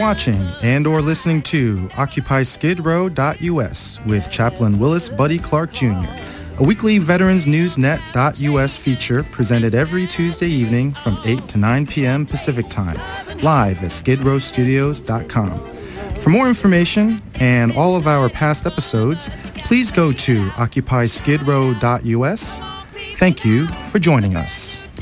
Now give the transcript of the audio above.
watching and or listening to OccupySkidRow.us with Chaplain Willis Buddy Clark Jr., a weekly VeteransNewsNet.us feature presented every Tuesday evening from 8 to 9 p.m. Pacific Time, live at SkidRowStudios.com. For more information and all of our past episodes, please go to OccupySkidRow.us. Thank you for joining us.